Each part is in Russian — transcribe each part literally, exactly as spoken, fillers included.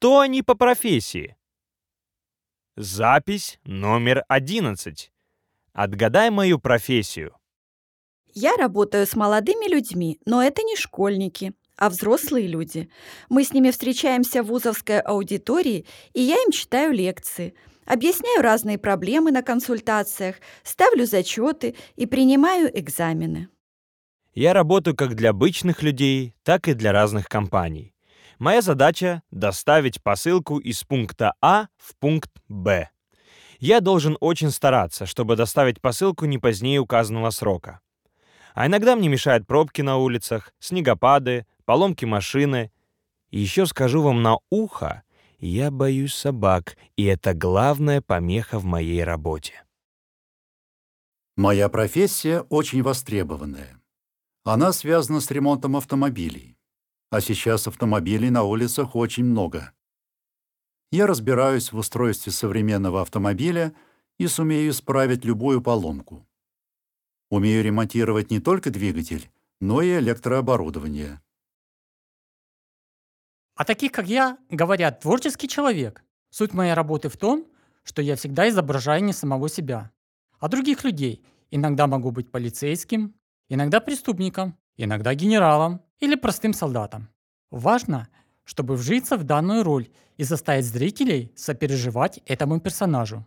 Кто они по профессии? Запись номер одиннадцать. Отгадай мою профессию. Я работаю с молодыми людьми, но это не школьники, а взрослые люди. Мы с ними встречаемся в вузовской аудитории, и я им читаю лекции, объясняю разные проблемы на консультациях, ставлю зачеты и принимаю экзамены. Я работаю как для обычных людей, так и для разных компаний. Моя задача — доставить посылку из пункта А в пункт Б. Я должен очень стараться, чтобы доставить посылку не позднее указанного срока. А иногда мне мешают пробки на улицах, снегопады, поломки машины. И еще скажу вам на ухо, я боюсь собак, и это главная помеха в моей работе. Моя профессия очень востребованная. Она связана с ремонтом автомобилей. А сейчас автомобилей на улицах очень много. Я разбираюсь в устройстве современного автомобиля и сумею исправить любую поломку. Умею ремонтировать не только двигатель, но и электрооборудование. О таких, как я, говорят творческий человек. Суть моей работы в том, что я всегда изображаю не самого себя, а других людей. Иногда могу быть полицейским, иногда преступником, иногда генералом или простым солдатом. Важно, чтобы вжиться в данную роль и заставить зрителей сопереживать этому персонажу.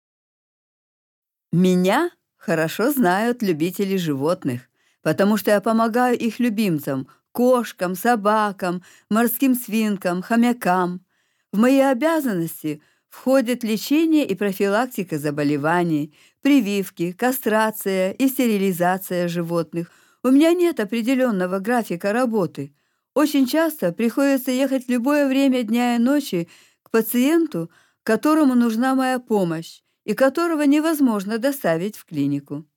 Меня хорошо знают любители животных, потому что я помогаю их любимцам – кошкам, собакам, морским свинкам, хомякам. В мои обязанности входит лечение и профилактика заболеваний, прививки, кастрация и стерилизация животных. У меня нет определенного графика работы. Очень часто приходится ехать в любое время дня и ночи к пациенту, которому нужна моя помощь и которого невозможно доставить в клинику.